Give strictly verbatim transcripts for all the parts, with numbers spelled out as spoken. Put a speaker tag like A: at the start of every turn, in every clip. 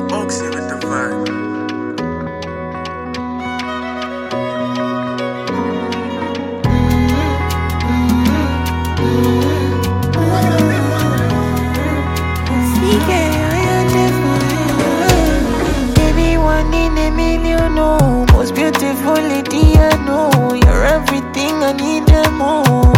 A: Oxy with the vibe.
B: Baby, one in a million, no. Most beautiful lady I know. You're everything I need and more.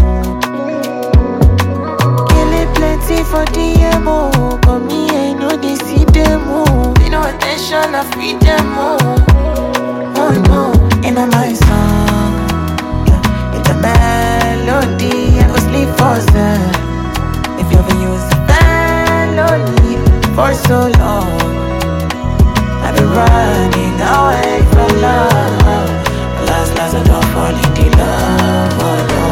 B: Kill it plenty for the M O. But me, I know they see them all. Pay no attention, I feed them all. Oh no, in my song, yeah, it's a melody. I go sleep for them. If you ever use a melody for so long, I've been running away from love. Last, last, I don't fall into love. Oh no,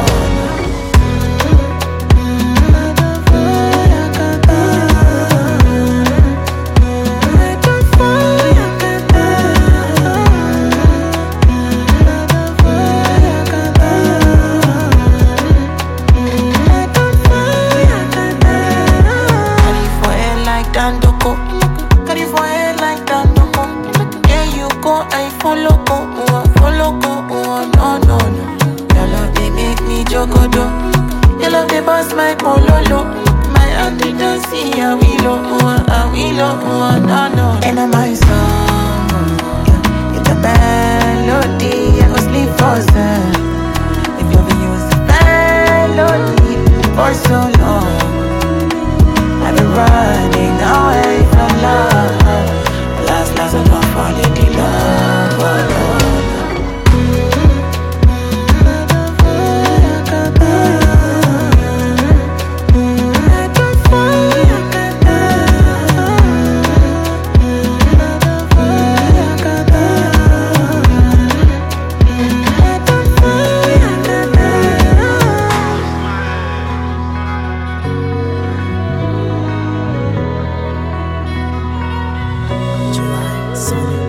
B: Dandoko, carry for head like Dandoko. Yeah, you go, I follow go, oh, I follow go, oh, no, no, no. Your love they make me jogodo. Your love they bust my pololo. My auntie don't see a willow, oh, a willow, oh, no, no. And I'm my song, yeah, it's a melody. I go sleep for them. If you ever use a melody for so long, I've been running away from love. Last, last, I don't fall into love. Oh, no.
C: July Sonic.